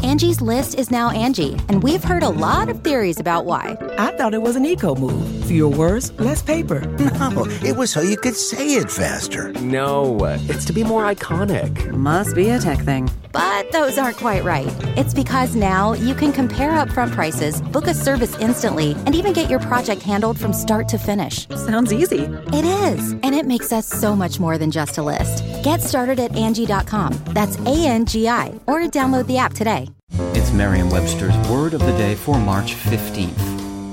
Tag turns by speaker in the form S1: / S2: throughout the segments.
S1: Angie's List is now Angie, and we've heard a lot of theories about why.
S2: I thought it was an eco move. Fewer words, less paper.
S3: No, it was so you could say it faster.
S4: No, it's to be more iconic.
S5: Must be a tech thing.
S1: But those aren't quite right. It's because now you can compare upfront prices, book a service instantly, and even get your project handled from start to finish.
S5: Sounds easy.
S1: It is, and it makes us so much more than just a list. Get started at Angie.com. That's ANGI, or download the app today.
S6: It's Merriam-Webster's Word of the Day for March 15th.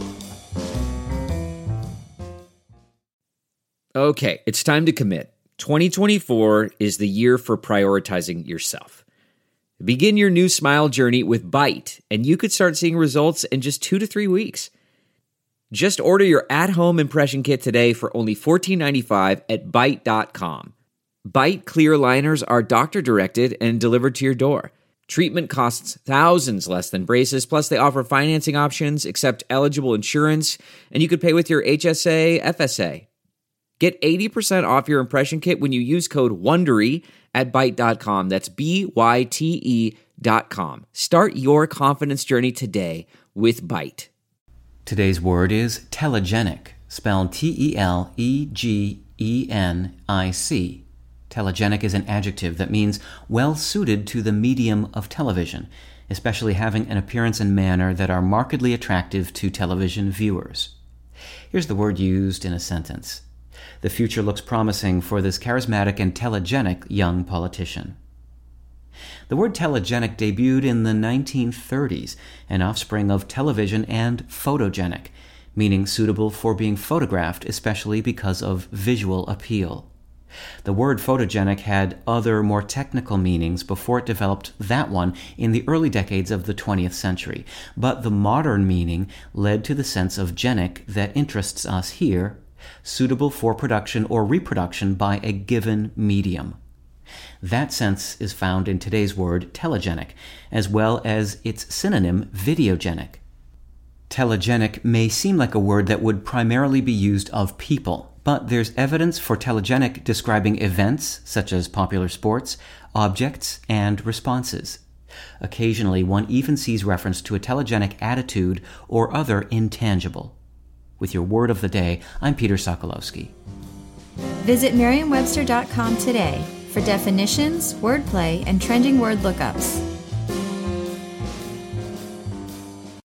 S7: Okay, it's time to commit. 2024 is the year for prioritizing yourself. Begin your new smile journey with Byte, and you could start seeing results in just 2 to 3 weeks. Just order your at-home impression kit today for only $14.95 at Byte.com. Byte clear liners are doctor-directed and delivered to your door. Treatment costs thousands less than braces, plus they offer financing options, accept eligible insurance, and you could pay with your HSA, FSA. Get 80% off your impression kit when you use code WONDERY at Byte.com. That's BYTE.com. Start your confidence journey today with Byte.
S6: Today's word is telegenic, spelled Telegenic. Telegenic is an adjective that means well-suited to the medium of television, especially having an appearance and manner that are markedly attractive to television viewers. Here's the word used in a sentence. The future looks promising for this charismatic and telegenic young politician. The word telegenic debuted in the 1930s, an offspring of television and photogenic, meaning suitable for being photographed, especially because of visual appeal. The word photogenic had other, more technical meanings before it developed that one in the early decades of the 20th century, but the modern meaning led to the sense of genic that interests us here, suitable for production or reproduction by a given medium. That sense is found in today's word telegenic, as well as its synonym videogenic. Telegenic may seem like a word that would primarily be used of people, but there's evidence for telegenic describing events, such as popular sports, objects, and responses. Occasionally, one even sees reference to a telegenic attitude or other intangible. With your Word of the Day, I'm Peter Sokolowski.
S8: Visit Merriam-Webster.com today for definitions, wordplay, and trending word lookups.